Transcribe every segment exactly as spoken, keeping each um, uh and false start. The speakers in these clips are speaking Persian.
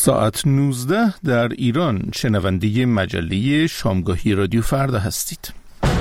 ساعت نوزده در ایران شنونده مجله شامگاهی رادیو فردا هستید.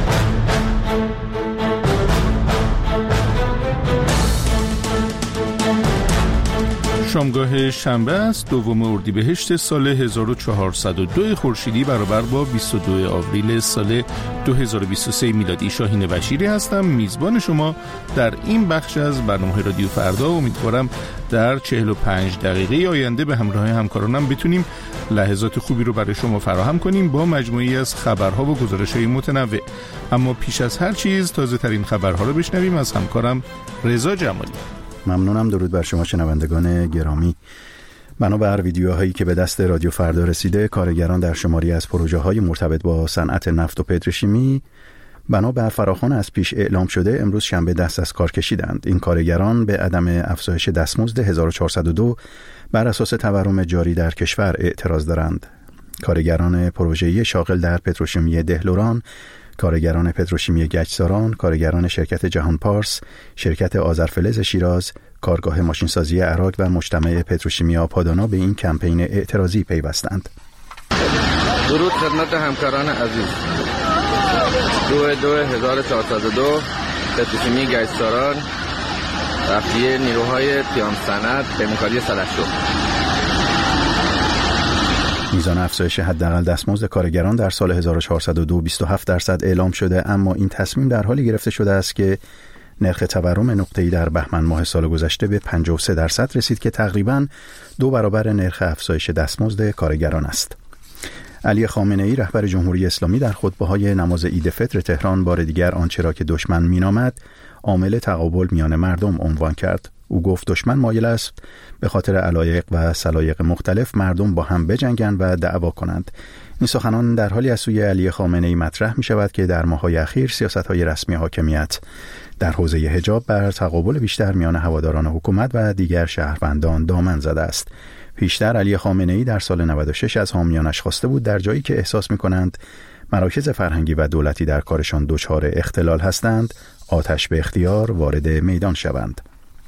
شامگاه شنبه است، دوم اردیبهشت سال هزار و چهارصد و دو خورشیدی برابر با بیست و دو آوریل سال دو هزار و بیست و سه میلادی. شاهین بشیری هستم، میزبان شما در این بخش از برنامه رادیو فردا. امیدوارم در چهل و پنج دقیقه آینده به همراه همکارانم بتونیم لحظات خوبی رو برای شما فراهم کنیم با مجموعی از خبرها و گزارش‌های متنوع. اما پیش از هر چیز تازه ترین خبرها رو بشنویم از همکارم رضا جمالی. ممنونم. درود بر شما شنوندگان گرامی. بنابر ویدیوهایی که به دست رادیو فردا رسیده، کارگران در شماری از پروژه‌های مرتبط با صنعت نفت و پتروشیمی بنابر فراخوان از پیش اعلام شده امروز شنبه دست از کار کشیدند. این کارگران به عدم افزایش دستمزد هزار و چهارصد و دو بر اساس تورم جاری در کشور اعتراض دارند. کارگران پروژه‌ای شاغل در پتروشیمی دهلوران، کارگران پتروشیمی گچساران، کارگران شرکت جهان پارس، شرکت آذرفلز شیراز، کارگاه ماشینسازی عراق و مجتمع پتروشیمی آپادانا به این کمپین اعتراضی پیوستند. درود خدمت همکاران عزیز. دو دو هزار و چهارصد و دو پتروشیمی گچساران تخلیه نیروهای پیام صنعت پیمانکاری سلحشور. میزان افزایش حداقل دستمزد کارگران در سال هزار و چهارصد و دو بیست و هفت درصد اعلام شده، اما این تصمیم در حالی گرفته شده است که نرخ تورم نقطه‌ای در بهمن ماه سال گذشته به پنجاه و سه درصد رسید که تقریباً دو برابر نرخ افزایش دستمزد کارگران است. علی خامنه‌ای رهبر جمهوری اسلامی در خطبه‌های نماز عید فطر تهران بار دیگر آنچه را که دشمن مینامد عامل تقابل میان مردم عنوان کرد. او گفت دشمن مایل است به خاطر علایق و سلایق مختلف مردم با هم بجنگند و دعوا کنند. این سخنان در حالی از سوی علی خامنه‌ای مطرح می شود که در ماه‌های اخیر سیاست‌های رسمی حاکمیت در حوزه حجاب بر تقابل بیشتر میان هواداران حکومت و دیگر شهروندان دامن زده است. پیشتر علی خامنه‌ای در سال نود و شش از حامیانش خواسته بود در جایی که احساس می‌کنند مراکز فرهنگی و دولتی در کارشان دچار اختلال هستند، آتش به اختیار وارد میدان شوند.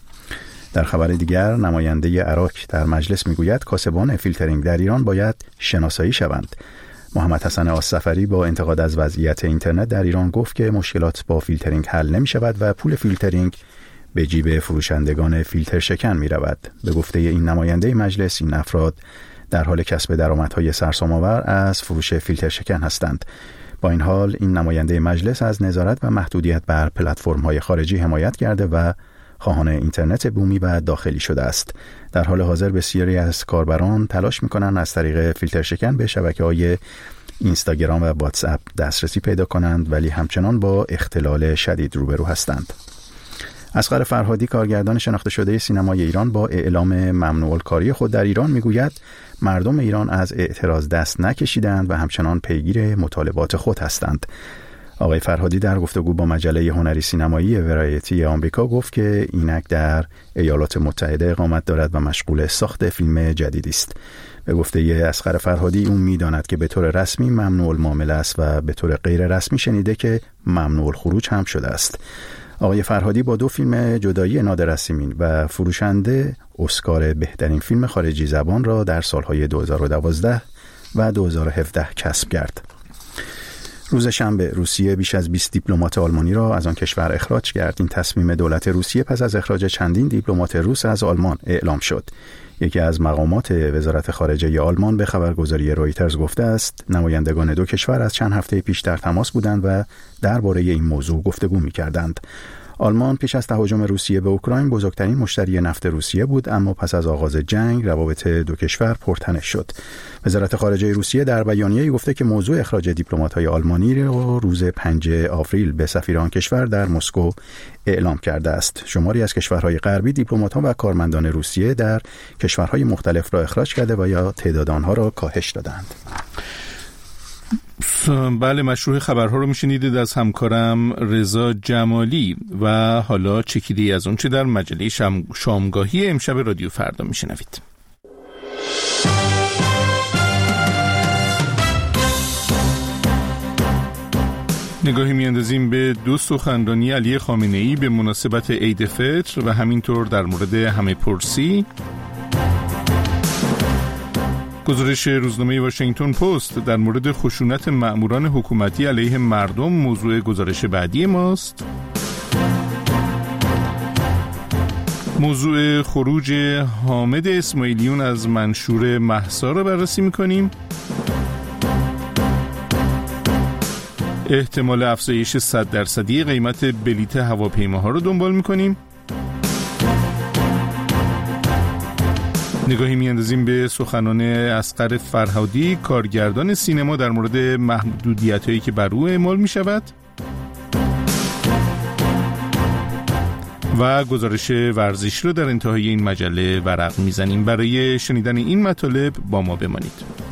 در خبر دیگر، نماینده عراق در مجلس میگوید کاسبان فیلترینگ در ایران باید شناسایی شوند. محمد حسن آصفری با انتقاد از وضعیت اینترنت در ایران گفت که مشکلات با فیلترینگ حل نمی شود و پول فیلترینگ به جیب فروشندگان فیلتر شکن می رود. به گفته این نماینده مجلس، این افراد در حال کسب درآمدهای سرسام‌آور از فروش فیلتر شکن هستند. با این حال، این نماینده مجلس از نظارت و محدودیت بر پلتفرم‌های خارجی حمایت کرده و خواهان اینترنت بومی و داخلی شده است. در حال حاضر بسیاری از کاربران تلاش می‌کنند از طریق فیلتر شکن به شبکه‌های اینستاگرام و واتساپ دسترسی پیدا کنند، ولی همچنان با اختلال شدید روبرو هستند. اصغر فرهادی، کارگردان شناخته شده سینمای ایران، با اعلام ممنوع الکاری خود در ایران میگوید مردم ایران از اعتراض دست نکشیدند و همچنان پیگیر مطالبات خود هستند. آقای فرهادی در گفتگو با مجله هنری سینمایی ورایتی آمریکا گفت که اینک در ایالات متحده اقامت دارد و مشغول ساخت فیلم جدیدی است. به گفته اصغر فرهادی، اون میداند که به طور رسمی ممنوع المعامله است و به طور غیر رسمی شنیده که ممنوع الخروج هم شده است. آقای فرهادی با دو فیلم جدایی نادر از سیمین و فروشنده اسکار بهترین فیلم خارجی زبان را در سالهای دو هزار و دوازده و دو هزار و هفده کسب کرد. روز شنبه روسیه بیش از بیست دیپلمات آلمانی را از آن کشور اخراج کرد. این تصمیم دولت روسیه پس از اخراج چندین دیپلمات روس از آلمان اعلام شد. یکی از مقامات وزارت خارجه آلمان به خبرگزاری رویترز گفته است نمایندگان دو کشور از چند هفته پیش در تماس بودند و درباره این موضوع گفتگو می‌کردند. آلمان پیش از تهاجم روسیه به اوکراین بزرگترین مشتری نفت روسیه بود، اما پس از آغاز جنگ روابط دو کشور پرتنش شد. وزارت خارجه روسیه در بیانیه‌ای گفته که موضوع اخراج دیپلمات‌های آلمانی را روز پنجم آوریل به سفیر آن کشور در مسکو اعلام کرده است. شماری از کشورهای غربی دیپلمات‌ها و کارمندان روسیه در کشورهای مختلف را اخراج کرده و یا تعداد آنها را کاهش دادند. بله، مشروع خبرها رو میشنیدید از همکارم رضا جمالی و حالا چکیده‌ای از اون چه در مجله شام... شامگاهی امشب رادیو فردا میشنوید. نگاهی میاندازیم به دو سخنرانی علی خامنه‌ای به مناسبت عید فطر و همینطور در مورد همه پرسی گزارش روزنامه واشنگتن پست در مورد خشونت مأموران حکومتی علیه مردم موضوع گزارش بعدی ماست. موضوع خروج حامد اسماعیلیون از منشور مهسا را بررسی می‌کنیم. احتمال افزایش صد درصدی قیمت بلیت هواپیماها رو دنبال می‌کنیم. نگاهی میاندازیم به سخنان اصغر فرهادی کارگردان سینما در مورد محدودیت‌هایی که بر او اعمال می‌شود. و گزارش ورزش رو در انتهای این مجله ورق میزنیم. برای شنیدن این مطالب با ما بمانید.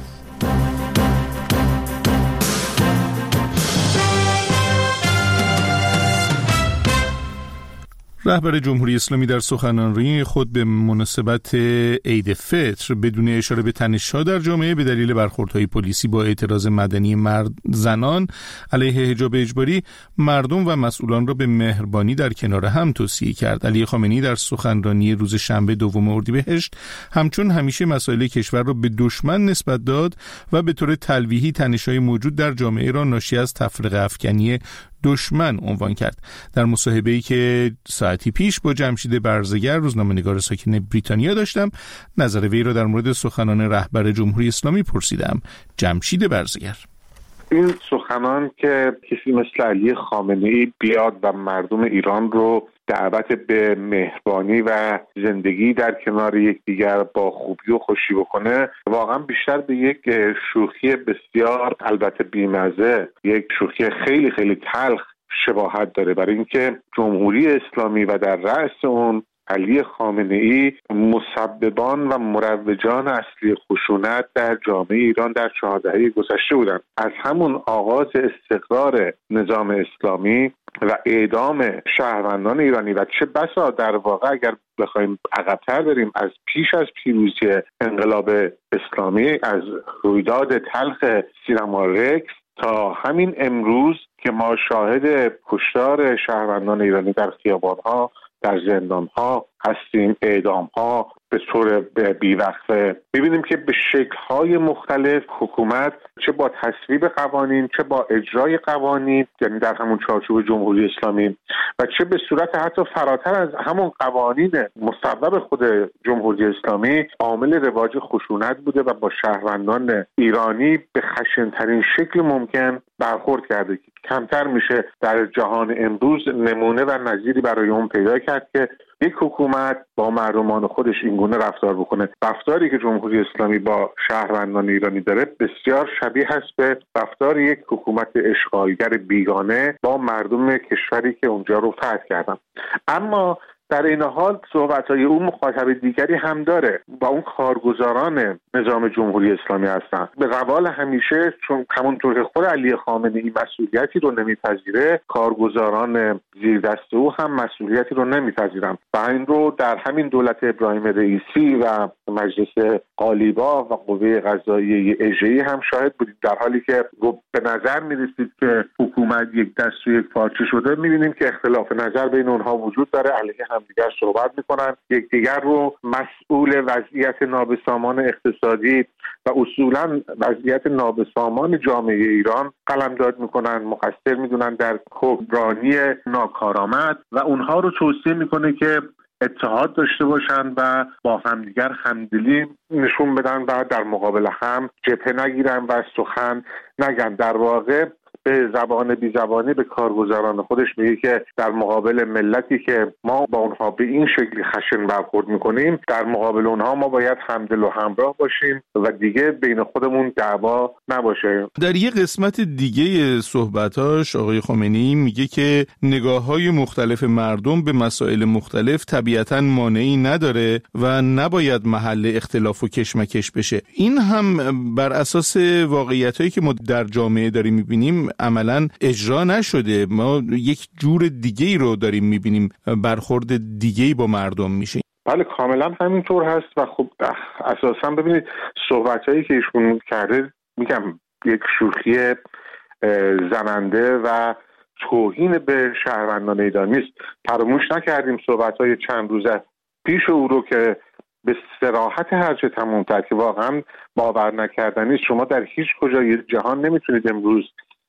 رهبر جمهوری اسلامی در سخنرانی خود به مناسبت عید فطر بدون اشاره به تنش‌ها در جامعه به دلیل برخوردهای پلیسی با اعتراض مدنی مرد زنان علیه حجاب اجباری مردم و مسئولان را به مهربانی در کنار هم توصیه کرد. علی خامنه‌ای در سخنرانی روز شنبه دوم اردیبهشت همچون همیشه مسائل کشور را به دشمن نسبت داد و به طور تلویحی تنش‌های موجود در جامعه را ناشی از تفرقه افکنی دشمن عنوان کرد. در مصاحبه‌ای که ساعتی پیش با جمشید برزگر روزنامه‌نگار ساکن بریتانیا داشتم، نظر وی را در مورد سخنان رهبر جمهوری اسلامی پرسیدم. جمشید برزگر: این سخنان که کسی مثل علی خامنه‌ای بیاد و مردم ایران رو دعوت به مهربانی و زندگی در کنار یکدیگر با خوبی و خوشی بکنه، واقعا بیشتر به یک شوخی بسیار البته بیمزه، یک شوخی خیلی خیلی تلخ شباهت داره، برای اینکه جمهوری اسلامی و در رأس اون علی خامنه‌ای مسببان و مروجان اصلی خشونت در جامعه ایران در چهار دهه گذشته بودند. از همون آغاز استقرار نظام اسلامی و اعدام شهروندان ایرانی و چه بسا در واقع اگر بخوایم عقب‌تر بریم از پیش از پیروزی انقلاب اسلامی، از رویداد تلخ سینما رکس تا همین امروز که ما شاهد کشتار شهروندان ایرانی در خیابان‌ها، در زندان‌ها هستیم، اعدام‌ها به طور بیوقفه، می‌بینیم که به شکل‌های مختلف حکومت چه با تصویب قوانین، چه با اجرای قوانین، یعنی در همون چارچوب جمهوری اسلامی، و چه به صورت حتی فراتر از همون قوانین مصوب خود جمهوری اسلامی، عامل رواج خشونت بوده و با شهروندان ایرانی به خشن‌ترین شکل ممکن برخورد کرده. کمتر میشه در جهان امروز نمونه و نظیری برای اون پیدا کرد که یک حکومت با مردمان خودش اینگونه رفتار بکنه. رفتاری که جمهوری اسلامی با شهروندان ایرانی داره بسیار شبیه است به رفتار یک حکومت اشغالگر بیگانه با مردم کشوری که اونجا رو فتح کردن. اما در این حال صحبت‌های او مخاطب دیگری هم داره و اون کارگزاران نظام جمهوری اسلامی هستن. به قوال همیشه، چون همونطور که خود علی خامنه‌ای مسئولیتی رو نمیپذیره، کارگزاران زیر دست او هم مسئولیتی رو نمیپذیرن و این رو در همین دولت ابراهیم رئیسی و مجلس قالیباف و قوه قضاییه اژه‌ای هم شاهد بودید. در حالی که به نظر می‌رسید که حکومت یک دست و یک پارچه شده، می‌بینیم که اختلاف نظر بین اونها وجود داره، علیه دیگر صحبت میکنن، یکدیگر رو مسئول وضعیت نابسامان اقتصادی و اصولا وضعیت نابسامان جامعه ایران قلمداد میکنن، مقصر میدونن در حکمرانی ناکارآمد و اونها رو توصیه میکنه که اتحاد داشته باشن و با همدیگر همدلی نشون بدن و در مقابل هم جبهه نگیرن و سخن نگن. در واقع به زبان بی زبانی به کارگزاران خودش میگه که در مقابل ملتی که ما با اونها به این شکلی خشن برخورد میکنیم، در مقابل اونها ما باید همدل و همراه باشیم و دیگه بین خودمون دعوا نباشه. در یک قسمت دیگه صحبتاش آقای خامنه‌ای میگه که نگاه‌های مختلف مردم به مسائل مختلف طبیعتاً مانعی نداره و نباید محل اختلاف و کشمکش بشه. این هم بر اساس واقعیتایی که ما در جامعه داریم میبینیم عملاً اجرا نشده. ما یک جور دیگه‌ای رو داریم میبینیم، برخورد دیگه‌ای با مردم میشه. بله کاملا همینطور هست و خب اساساً ببینید صحبتایی که ایشون کرده، میگم یک شوخی زننده و توهین به شهروندان ایرانی است. فراموش نکردیم صحبت‌های چند روز پیش او رو که به صراحت هرچه تمام‌تر که واقعا باور نکردنی است. شما در هیچ کجای جهان نمیتونید امروز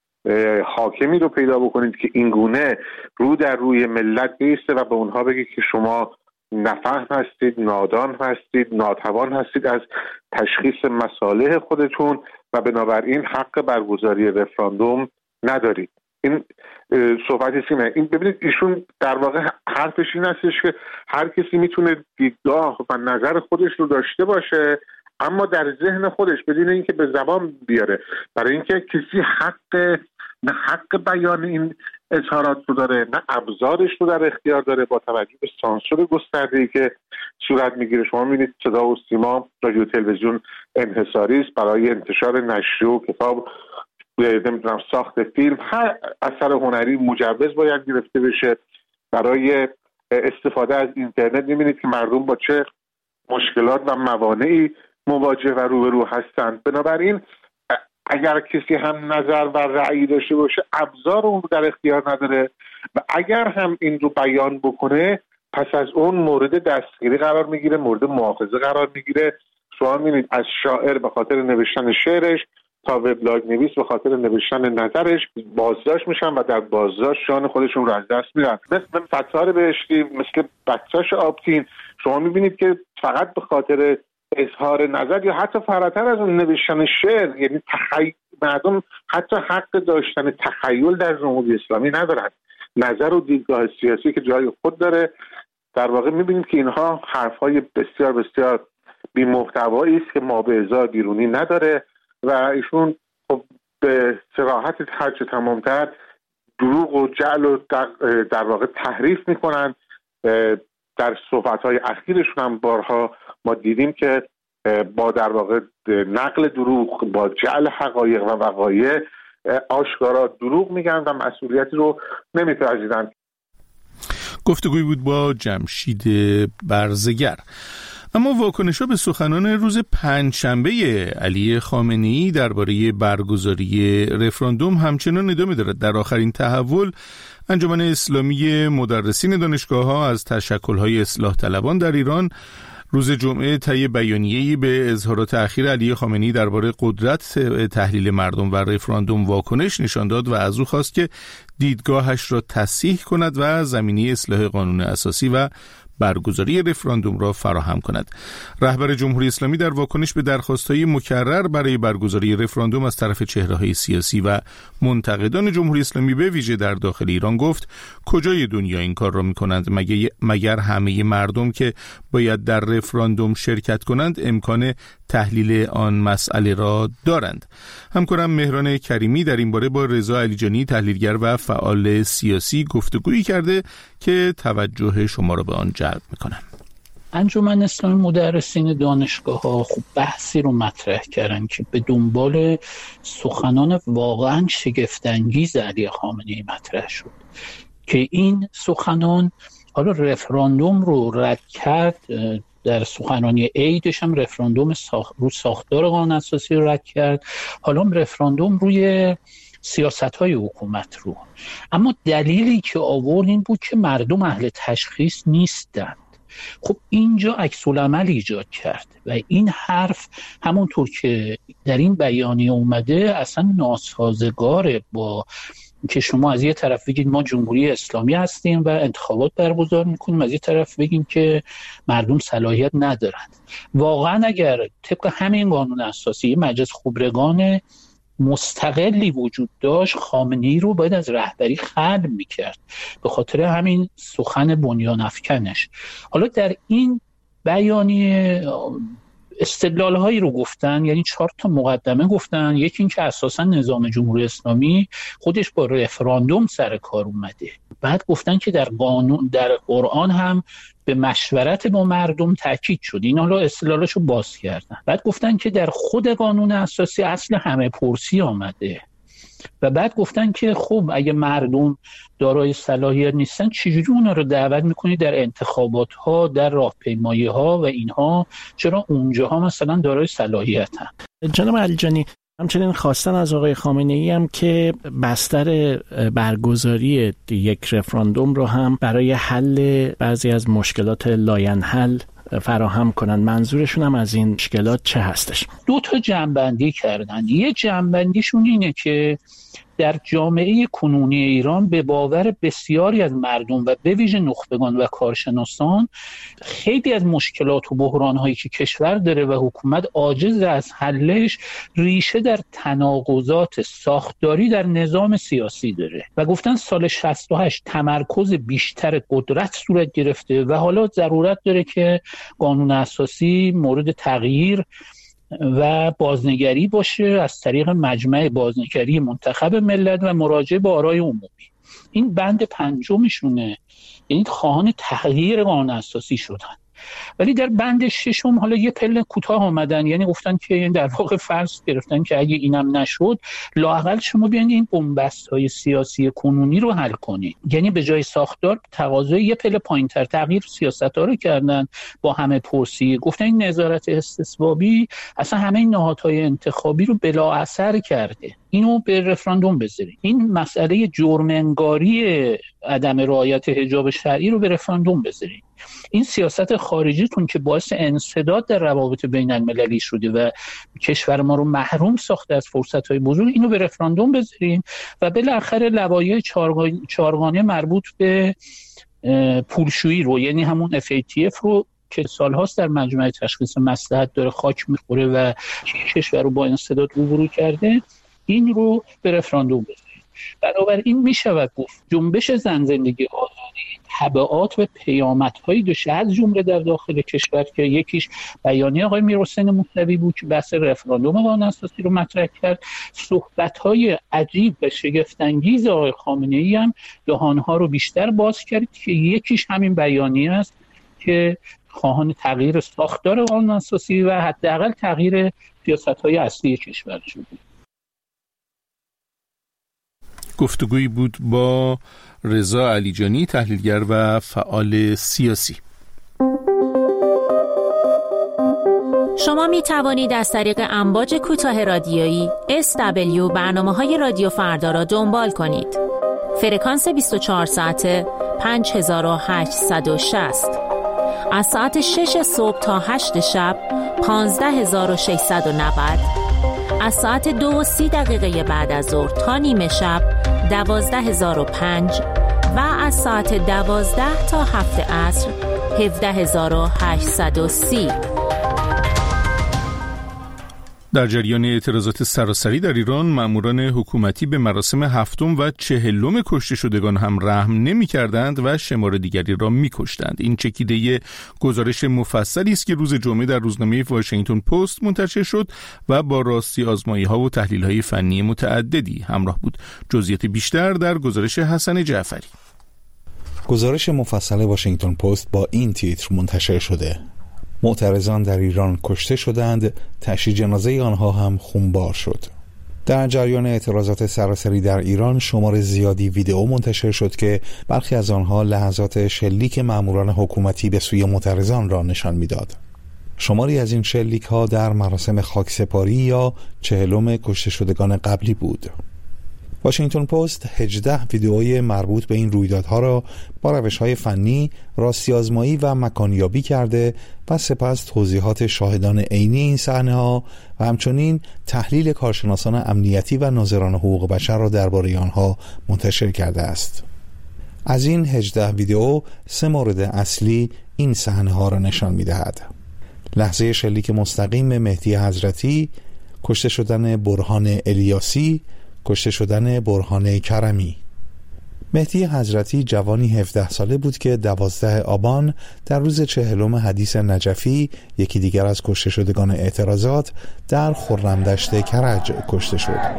حاکمی رو پیدا بکنید که این گونه رو در روی ملت بیسته و به اونها بگه که شما نفهم هستید، نادان هستید، ناتوان هستید از تشخیص مصالح خودتون و بنابراین حق برگزاری رفراندوم ندارید. این صحبتی سینه این ببینید ایشون در واقع حرفش این هستش که هر کسی میتونه دیدگاه و نظر خودش رو داشته باشه، اما در ذهن خودش بدون اینکه به زبان بیاره، برای اینکه کسی حق نه حق بیان این اظهارات رو داره، نه ابزارش رو در اختیار داره. با توجه به سانسور گسترده‌ای که صورت میگیره، شما میبینید صدا و سیما، رادیو تلویزیون انحصاری است برای انتشار نشریه و کتاب، نمیدونم ساخت فیلم، هر اثر هنری مجوز باید گرفته بشه. برای استفاده از اینترنت میبینید که مردم با چه مشکلات و موانعی مواجه و روبرو هستند. بنابراین اگر کسی هم نظر و رأی داشته باشه، ابزار اون رو در اختیار نداره و اگر هم این رو بیان بکنه، پس از اون مورد دستگیری قرار میگیره، مورد مؤاخذه قرار میگیره. شما میبینید از شاعر به خاطر نوشتن شعرش تا وبلاگ نویس به خاطر نوشتن نظرش بازداشت میشن و در بازداشت جان خودشون رو از دست میدن. مثل فتار بهشتی، مثل بکساش آبتین، شما میبینید که فقط به خاطر اظهار نظر یا حتی فراتر از اون نوشتن شعر، یعنی تخیل، مردم حتی حق داشتن تخیل در جمهوری اسلامی ندارن. نظر و دیدگاه سیاسی که جای خود داره. در واقع میبینید که اینها حرفهای بسیار بسیار بی محتوایی است که مابعضا بیرونی نداره و ایشون خب به صراحت هرچه تمامتر دروغ و جعل و در واقع تحریف میکنن. در صحبت‌های اخیرشون هم بارها ما دیدیم که با در واقع نقل دروغ، با جعل حقایق و وقایع آشکارا دروغ میگن و مسئولیتی رو نمیپذیرن. گفتگوی بود با جمشید برزگر. اما واکنش‌ها به سخنان روز پنجشنبه علی خامنه‌ای درباره برگزاری رفراندوم همچنان ادامه دارد. در آخرین تحول، انجمن اسلامی مدرسین دانشگاه‌ها از تشکل‌های اصلاح طلبان در ایران روز جمعه طی بیانیه‌ای به اظهارات اخیر علی خامنه‌ای درباره قدرت تحلیل مردم و رفراندوم واکنش نشان داد و از او خواست که دیدگاهش را تصحیح کند و زمینه اصلاح قانون اساسی و برگزاری رفراندوم را فراهم کند. رهبر جمهوری اسلامی در واکنش به درخواست‌های مکرر برای برگزاری رفراندوم از طرف چهره‌های سیاسی و منتقدان جمهوری اسلامی به ویژه در داخل ایران گفت کجای دنیا این کار را می‌کنند؟ مگر مگر همه مردم که باید در رفراندوم شرکت کنند امکان تحلیل آن مسئله را دارند. همکارم مهران کریمی در این باره با رضا علیجانی تحلیلگر و فعال سیاسی گفتگویی کرده که توجه شما را به آن جلب می‌کنم. انجمن اسلامی مدرسین دانشگاه‌ها خوب بحثی رو مطرح کردن که به دنبال سخنان واقعا شگفت‌انگیز علی خامنه‌ای مطرح شد که این سخنان حالا رفراندوم رو رد کرد. در سخنرانی عیدش هم رفراندوم ساخ... رو ساختار قانون اساسی رو رد کرد، حالا رفراندوم روی سیاست‌های حکومت رو. اما دلیلی که آورد این بود که مردم اهل تشخیص نیستند. خب اینجا عکس‌العمل ایجاد کرد و این حرف همونطور که در این بیانیه اومده اصلا ناسازگاره با که شما از یه طرف بگید ما جمهوری اسلامی هستیم و انتخابات برگزار میکنیم، از یه طرف بگیم که مردم صلاحیت ندارند. واقعا اگر طبق همین قانون اساسی مجلس خبرگان مستقلی وجود داشت، خامنه‌ای رو باید از رهبری خلع میکرد به خاطر همین سخن بنیان افکنش. حالا در این بیانیه استدلال هایی رو گفتن، یعنی چهار تا مقدمه گفتن. یکی این که اساسا نظام جمهوری اسلامی خودش با رفراندوم سر کار اومده. بعد گفتن که در قانون در قرآن هم به مشورت با مردم تاکید شد. این حالا استدلالاشو باز کردن. بعد گفتن که در خود قانون اساسی اصل همه پرسی آمده. و بعد گفتن که خب اگه مردم دارای صلاحیت نیستن چجوری اونا رو دعوت میکنی در انتخابات ها، در راهپیمایی ها و اینها، چرا اونجاها مثلا دارای صلاحیتن؟ جناب علیجانی، همچنین خواستن از آقای خامنه‌ای هم که بستر برگزاری یک رفراندوم رو هم برای حل بعضی از مشکلات لاینحل فراهم کنن. منظورشون هم از این مشکلات چه هستش؟ دو تا جنبندی کردن. یه جنبندیشون اینه که در جامعه کنونی ایران به باور بسیاری از مردم و به ویژه نخبگان و کارشناسان خیلی از مشکلات و بحران‌هایی که کشور داره و حکومت عاجز از حلش ریشه در تناقضات ساختاری در نظام سیاسی داره و گفتن سال شصت و هشت تمرکز بیشتر قدرت صورت گرفته و حالا ضرورت داره که قانون اساسی مورد تغییر و بازنگری باشه از طریق مجمع بازنگری منتخب ملت و مراجعه به آرای عمومی. این بند پنجمشونه، یعنی خواهان تغییر قانون اساسی شدن. ولی در بند ششم حالا یه پله کوتاه آمدن، یعنی گفتن که در واقع فرض گرفتن که اگه اینم نشد لااقل شما بیاین این بنبست‌های سیاسی کنونی رو حل کنید. یعنی به جای ساختار تقاضای یه پله پایین‌تر تغییر سیاست‌ها رو کردن با همه پرسی. گفتن این نظارت استصوابی اصلا همه این نهادهای انتخابی رو بلا اثر کرده، اینو به رفراندوم بذارید. این مسئله جرم انگاری عدم رعایت حجاب شرعی رو به رفراندوم بذارید. این سیاست خارجیتون که باعث انسداد در روابط بین المللی شده و کشور ما رو محروم ساخته از فرصت‌های بزرگ، اینو به رفراندوم بذارید. و بالاخره لوایح چهارگانه مربوط به پولشویی رو، یعنی همون اف ای تی اف رو که سالهاست در مجمع تشخیص مصلحت داره خاک میخوره و کشور رو با انسداد روبرو کرده، این رو به رفراندوم بذارید. بنابراین می شود گفت جنبش زن زندگی آزادی تبعات و پیامدهایی داشته، از جمله در داخل کشور که یکیش بیانیه آقای میرحسین موسوی بود که بحث رفراندوم قانون اساسی رو مطرح کرد. صحبت‌های عجیب و شگفت‌انگیز آقای خامنه‌ای هم دهان‌ها رو بیشتر باز کرد که یکیش همین بیانیه است که خواهان تغییر ساختار قانون اساسی و حداقل تغییر سیاست‌های اصلی کشور شده. گفتگویی بود با رضا علیجانی، تحلیلگر و فعال سیاسی. شما می توانید از طریق امواج کوتاه رادیویی اس دبلیو برنامه‌های رادیو فردا را دنبال کنید. فرکانس بیست و چهار ساعته پنج هزار و هشتصد و شصت، از ساعت شش صبح تا هشت شب پانزده هزار و ششصد و نود، از ساعت دو و سی دقیقه بعد از ظهر تا نیمه شب دوازده هزار و پنج و از ساعت دوازده تا هفت عصر هفده هزار و هشتصد و سی. در جریان اعتراضات سراسری در ایران، ماموران حکومتی به مراسم هفتم و چهلم کشته شدگان هم رحم نمی کردند و شمار دیگری را می کشتند. این چکیده گزارش مفصلی است که روز جمعه در روزنامه واشنگتن پست منتشر شد و با راستی آزمایی ها و تحلیل های فنی متعددی همراه بود. جزئیات بیشتر در گزارش حسن جعفری. گزارش مفصل واشنگتن پست با این تیتر منتشر شده: معترضان در ایران کشته شدند، تشییع جنازه آنها هم خونبار شد. در جریان اعتراضات سراسری در ایران شمار زیادی ویدئو منتشر شد که برخی از آنها لحظات شلیک ماموران حکومتی به سوی معترضان را نشان می‌داد. شماری از این شلیک ها در مراسم خاکسپاری یا چهلم کشته شدگان قبلی بود. واشنگتن پست هجده ویدئوی مربوط به این رویدادها را با روش‌های فنی، راستی آزمایی و مکانیابی کرده و سپس توضیحات شاهدان عینی این صحنه‌ها و همچنین تحلیل کارشناسان امنیتی و ناظران حقوق بشر را درباره آنها منتشر کرده است. از این هجده ویدئو سه مورد اصلی این صحنه‌ها را نشان می‌دهد: لحظه شلیک مستقیم مهدی حضرتی، کشته شدن برهان الیاسی، کشته شدن برهان کرمی. مهدی حضرتی جوانی هفده ساله بود که دوازده آبان در روز چهلم حدیث نجفی، یکی دیگر از کشته شدگان اعتراضات، در خرمدشت کرج کشته شد.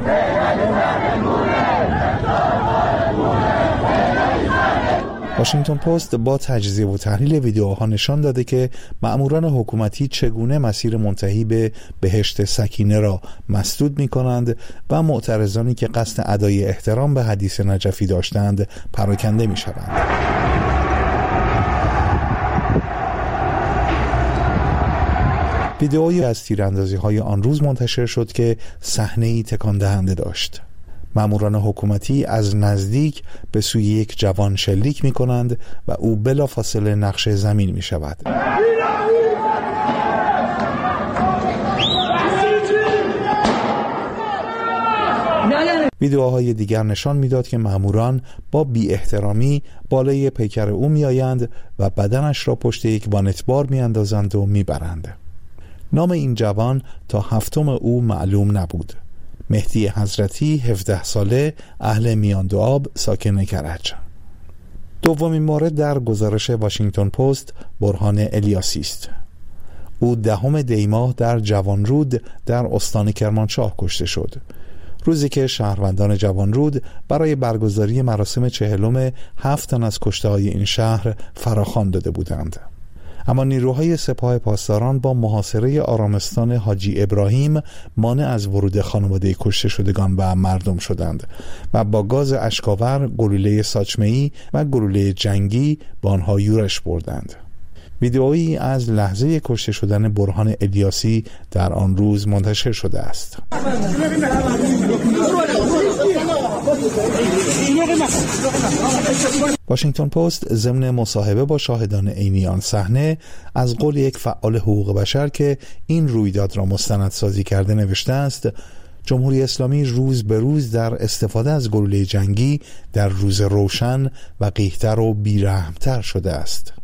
واشنگتن پست با تجزیه و تحلیل ویدیوها نشان داده که مأموران حکومتی چگونه مسیر منتهی به بهشت سکینه را مسدود می کنند و معترضانی که قصد ادای احترام به حدیث نجفی داشتند پراکنده می شوند. ویدئویی از تیراندازی های آن روز منتشر شد که صحنه‌ای تکان دهنده داشت. ماموران حکومتی از نزدیک به سوی یک جوان شلیک می کنند و او بلافاصله نقش زمین می شود. ویدیوهای دیگر نشان میداد که ماموران با بی احترامی بالای پیکر او میآیند و بدنش را پشت یک وانتبار میاندازند و میبرند. نام این جوان تا هفتم او معلوم نبود. مهدی حضرتی، هفده ساله، اهل میاندوآب، ساکن کرج. دومین مورد در گزارش واشنگتن پست برهان الیاسی است. او دهم دی ماه در جوانرود در استان کرمانشاه کشته شد، روزی که شهروندان جوانرود برای برگزاری مراسم چهلم هفت تن از کشته‌های این شهر فراخوان داده بودند. اما نیروهای سپاه پاسداران با محاصره آرامستان حاجی ابراهیم مانع از ورود خانواده کشته شدگان و مردم شدند و با گاز اشکاور، گلوله ساچمه‌ای و گلوله جنگی با آنها یورش بردند. ویدئویی از لحظه کشته شدن برهان الیاسی در آن روز منتشر شده است. واشنگتن پست ضمن مصاحبه با شاهدان عینی آن صحنه از قول یک فعال حقوق بشر که این رویداد را مستندسازی کرده نوشته است: جمهوری اسلامی روز به روز در استفاده از گلوله جنگی در روز روشن و قیحتر و بیرحمتر شده است.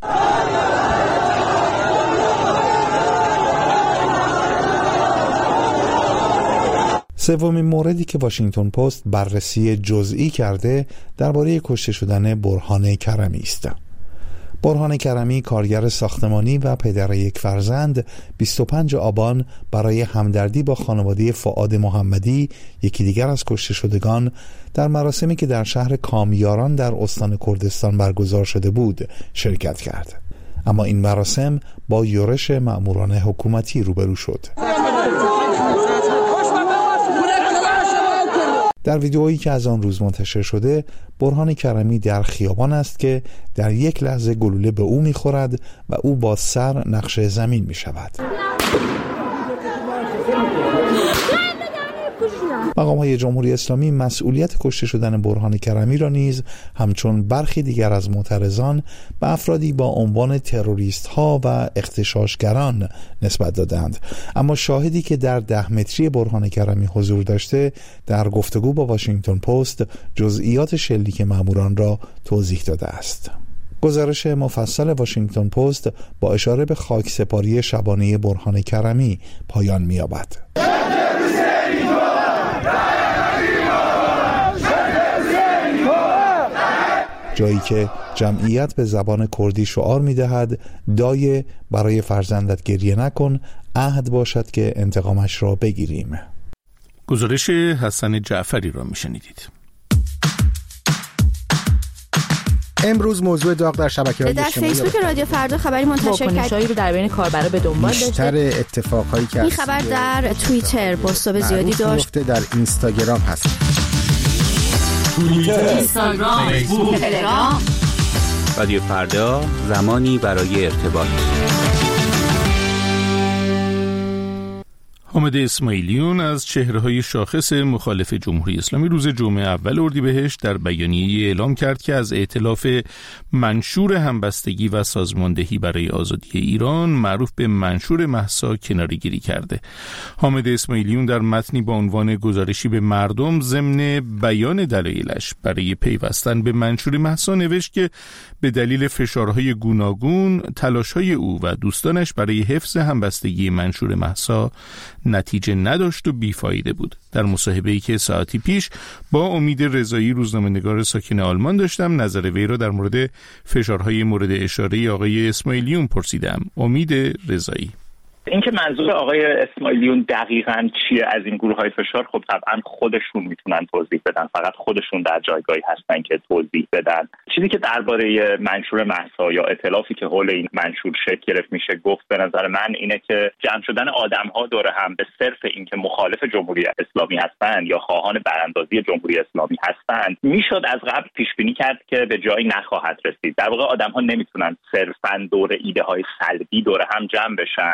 سومین موردی که واشنگتن پست بررسی جزئی کرده درباره کشته شدن برهان کرمی است. برهان کرمی، کارگر ساختمانی و پدر یک فرزند، بیست و پنجم آبان برای همدردی با خانواده فؤاد محمدی، یکی دیگر از کشته شدگان، در مراسمی که در شهر کامیاران در استان کردستان برگزار شده بود شرکت کرد. اما این مراسم با یورش مأموران حکومتی روبرو شد. در ویدئویی که از آن روز منتشر شده، برهان کرمی در خیابان است که در یک لحظه گلوله به او می‌خورد و او با سر نقش زمین می‌شود. مقام‌های جمهوری اسلامی مسئولیت کشته شدن برهان کرمی را نیز همچون برخی دیگر از معترضان به افرادی با عنوان تروریست‌ها و اغتشاشگران نسبت دادند. اما شاهدی که در ده متری برهان کرمی حضور داشته در گفتگو با واشنگتن پست جزئیات شلیک ماموران را توضیح داده است. گزارش مفصل واشنگتن پست با اشاره به خاکسپاری شبانه برهان کرمی پایان می‌یابد. جایی که جمعیت به زبان کردی شعار می‌دهد دایه برای فرزندت گریه نکن، عهد باشد که انتقامش را بگیریم. گزارش حسن جعفری را میشنیدید. امروز موضوع داغ در شبکه‌های اجتماعی در فیسبوک رادیو فردا خبری منتشر کرد رو در بین کاربرا به دنبال داشته. بیشتر اتفاقایی که این خبر در توییتر پست‌های زیادی داشت. در اینستاگرام هست. توییتر، اینستاگرام، فیسبوک، تلگرام. رادیو فردا، زمانی برای ارتباط. حامد اسماعیلیون از چهره‌های شاخص مخالف جمهوری اسلامی روز جمعه اول اردیبهشت در بیانیه‌ای اعلام کرد که از ائتلاف منشور همبستگی و سازماندهی برای آزادی ایران معروف به منشور مهسا کناره‌گیری کرده. حامد اسماعیلیون در متنی با عنوان گزارشی به مردم ضمن بیان دلایلش برای پیوستن به منشور مهسا نوشت که به دلیل فشارهای گوناگون تلاش‌های او و دوستانش برای حفظ همبستگی منشور مهسا نتیجه نداشت و بیفایده بود. در مصاحبه‌ای که ساعتی پیش با امید رضایی روزنامه‌نگار ساکن آلمان داشتم، نظر وی را در مورد فشارهای مورد اشاره آقای اسماعیلیون پرسیدم. امید رضایی: اینکه منظور آقای اسماعیلیون دقیقاً چیه از این گروه‌های فشار، خب طبعاً خودشون میتونن توضیح بدن، فقط خودشون در جایگاهی هستن که توضیح بدن. چیزی که درباره منشور مهسا یا ائتلافی که حول این منشور شکل گرفت میشه گفت به نظر من اینه که جمع شدن آدم‌ها دور هم به صرف اینکه مخالف جمهوری اسلامی هستن یا خواهان براندازی جمهوری اسلامی هستن میشد از قبل پیش بینی کرد که به جایی نخواهد رسید. در واقع آدم‌ها نمیتونن صرفاً دور ایده‌های سلبی دور هم جمع بشن و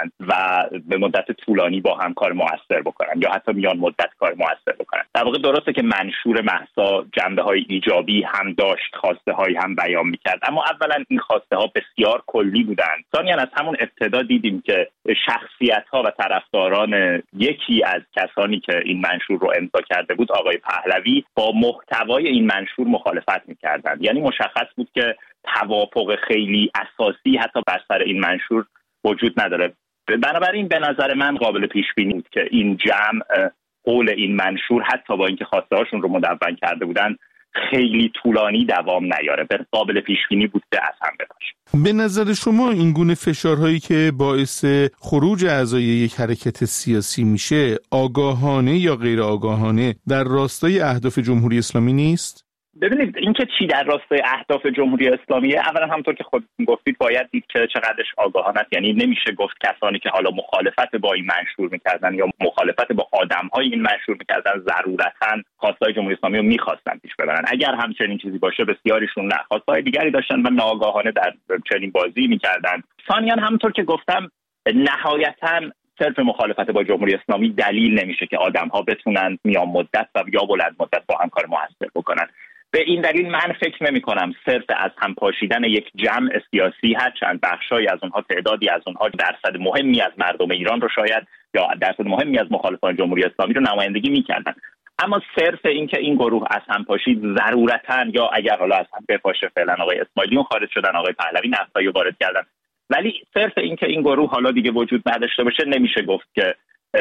و به مدت طولانی با هم کار مؤثر بکنن یا حتی میان مدت کار مؤثر بکنن. در واقع درسته که منشور مهسا جنبه‌های ایجابی هم داشت، خواسته‌هایی هم بیان می‌کرد، اما اولا این خواسته‌ها بسیار کلی بودند. ثانیاً از همون ابتدا دیدیم که شخصیت‌ها و طرفداران یکی از کسانی که این منشور رو امضا کرده بود، آقای پهلوی، با محتوای این منشور مخالفت می‌کردند. یعنی مشخص بود که توافق خیلی اساسی حتی بر سر این منشور وجود نداره. بنابراین به نظر من قابل پیش بینی بود که این جمع قول این منشور حتی با اینکه خواسته هاشون رو مدون کرده بودن خیلی طولانی دوام نیاره. به قابل پیش بینی بود که از هم بپاشه. به نظر شما این گونه فشارهایی که باعث خروج اعضای یک حرکت سیاسی میشه آگاهانه یا غیر آگاهانه در راستای اهداف جمهوری اسلامی نیست؟ ببینید اینکه چی در راستای اهداف جمهوری اسلامیه، اولا همونطور که خودتون گفتید باید دید که چقدرش آگاهانه است. یعنی نمیشه گفت کسانی که حالا مخالفت با این منشور میکردن یا مخالفت با آدمهای این منشور میکردن ضرورتاً خواستای جمهوری اسلامی رو میخواستن پیش ببرن. اگر همچنین چیزی باشه بسیاریشون نه، خواستای دیگری داشتن و ناآگاهانه در چنین بازی میکردن. ثانیاً همونطور که گفتم نهایتاً صرف مخالفت با جمهوری اسلامی دلیل نمیشه که آدم‌ها بتونن میان مدت و یا بلند مدت با هم کار موثر بکنن. به این دلیل من فکر نمی کنم صرف از هم پاشیدن یک جمع سیاسی، هرچند بخشای از اونها تعدادی از اونها درصد مهمی از مردم ایران رو شاید یا درصد مهمی از مخالفان جمهوری اسلامی رو نمایندگی می‌کردن، اما صرف اینکه این گروه از هم پاشید ضرورتاً یا اگر حالا از هم بپاشه فعلا آقای اسماعیلیون خارج شدن، آقای پهلوی نفتایی وارد کردن، ولی صرف اینکه این گروه حالا دیگه وجود نداشته باشه نمیشه گفت که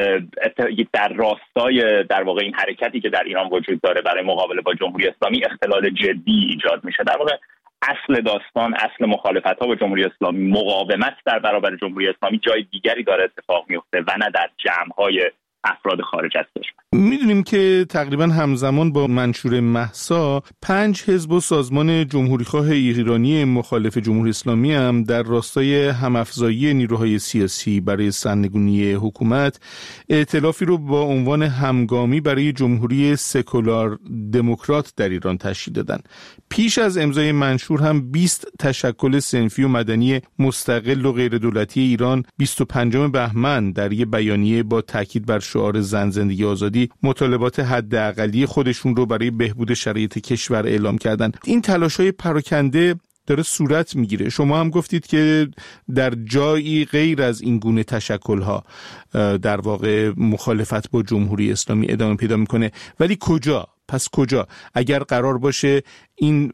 در راستای در واقع این حرکتی که در ایران وجود داره برای مقابله با جمهوری اسلامی اختلال جدی ایجاد میشه. در واقع اصل داستان، اصل مخالفت‌ها با جمهوری اسلامی، مقاومت در برابر جمهوری اسلامی جای دیگری داره اتفاق میفته و نه در جمع‌های افراد خارج از کشور. میدونیم که تقریبا همزمان با منشور مهسا پنج حزب و سازمان جمهوریخواه ایرانی مخالف جمهوری اسلامی هم در راستای همافزایی نیروهای سیاسی برای سرنگونی حکومت ائتلافی رو با عنوان همگامی برای جمهوری سکولار دموکرات در ایران تشکیل دادن. پیش از امضای منشور هم بیست تشکل صنفی و مدنی مستقل و غیر دولتی ایران بیست و پنجم بهمن در یک بیانیه با تاکید بر شعار زن زندگی آزادی مطالبات حداقلی خودشون رو برای بهبود شرایط کشور اعلام کردن. این تلاش‌های پراکنده داره صورت میگیره. شما هم گفتید که در جایی غیر از این گونه تشکل‌ها در واقع مخالفت با جمهوری اسلامی ادامه پیدا میکنه، ولی کجا؟ پس کجا؟ اگر قرار باشه این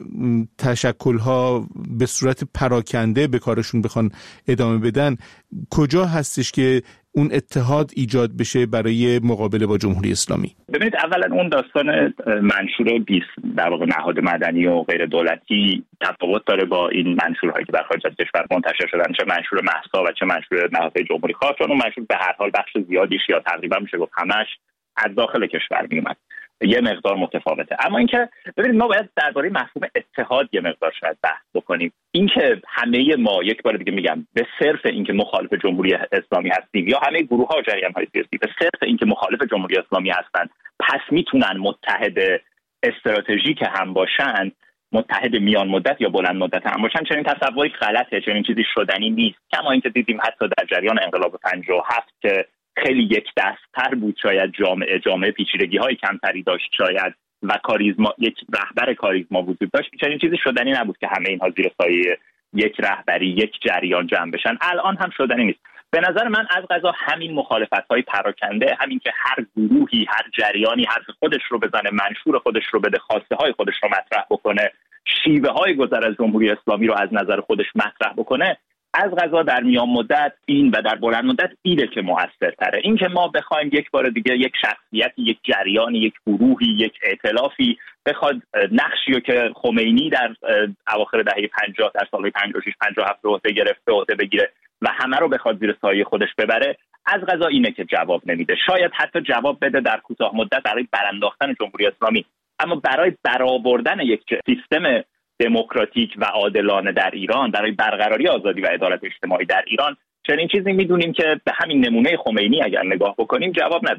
تشکل‌ها به صورت پراکنده به کارشون بخوان ادامه بدن، کجا هستش که اون اتحاد ایجاد بشه برای مقابله با جمهوری اسلامی؟ ببینید اولا اون داستان منشور بیست در واقع نهاد مدنی و غیر دولتی تفاوت داره با این منشورهایی که در خارج از کشور منتشر شدن، چه منشور مهسا و چه منشور نهادهای جمهوری خواه، چون اون منشور به هر حال بخش زیادیش یا تقریبا میشه گفت همش از داخل کشور میومد، یه مقدار متفاوته. اما اینکه ببینید ما باید درباره مفهوم اتحاد یه مقدار شاید بحث بکنیم. اینکه همه ما، یک بار دیگه میگم، به صرف اینکه مخالف جمهوری اسلامی هستیم یا همه گروه‌ها و جریان‌های سیاسی به صرف اینکه مخالف جمهوری اسلامی هستن پس میتونن متحد استراتژیک هم باشن، متحد میان مدت یا بلند مدت هم باشن، چنین تصوری غلطه، چنین چیزی شدنی نیست. کما اینکه دیدیم حتی در جریان انقلاب پنجاه و هفت که خیلی یک دست‌تر بود، شاید جامعه جامعه پیچیدگی‌های کمتری داشت شاید و کاریزما، یک رهبر کاریزما وجود داشت، چنین چیزی شدنی نبود که همه اینها زیر سایه یک رهبری، یک جریان جمع بشن. الان هم شدنی نیست. به نظر من از قضا همین مخالفت‌های پراکنده، همین که هر گروهی، هر جریانی حرف خودش رو بزنه، منشور خودش رو بده، خواسته‌های خودش رو مطرح بکنه، شیوه‌های گذر از جمهوری اسلامی رو از نظر خودش مطرح بکنه، از قضا در میان مدت این و در بلند مدت ایده که مؤثرتره. این که ما بخوایم یک بار دیگه یک شخصیتی، یک جریانی، یک گروهی، یک ائتلافی بخواد نقشی رو که خمینی در اواخر دهه پنجاه در سالهای پنجاه و شش پنجاه و هفت به عهده گرفت به عهده بگیره و همه رو بخواد زیر سایه خودش ببره، از قضا اینه که جواب نمیده. شاید حتی جواب بده در کوتاه مدت برای برانداختن جمهوری اسلامی، اما برای برآوردن یک سیستم دموکراتیک و عادلانه در ایران، برای برقراری آزادی و عدالت اجتماعی در ایران، چنین چیزی میدونیم که به همین نمونه خمینی اگر نگاه بکنیم جواب نداد.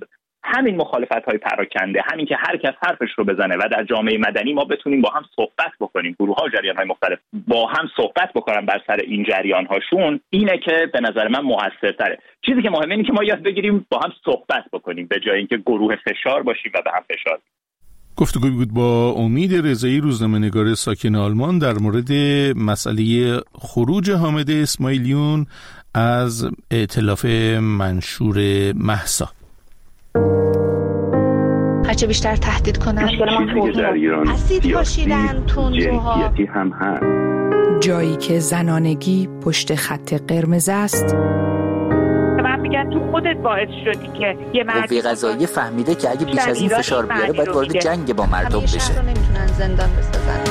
همین مخالفت‌های پراکنده، همین که هر کس حرفش رو بزنه و در جامعه مدنی ما بتونیم با هم صحبت بکنیم، گروه‌ها و جریان‌های مختلف با هم صحبت بکنن بر سر این جریان‌هاشون، اینه که به نظر من موثرتره. چیزی که مهمه اینه که ما یاد بگیریم با هم صحبت بکنیم به جای اینکه گروه فشار باشیم و به هم فشار. گفتگوی بود با امید رضایی، روزنامه‌نگار ساکن آلمان، در مورد مسئله خروج حامد اسماعیلیون از ائتلاف منشور مهسا. هرچه بیشتر تهدید کنن اسید پاشیدن تندروها هم هست. جایی که زنانگی پشت خط قرمز است، من میگم تو خودت باعث شدی که یه مرد قوه قضاییه فهمیده که اگه بیش از این فشار بیاره باید وارد جنگ با مردم بشه. شهر رو نمیتونن زندان بسازن.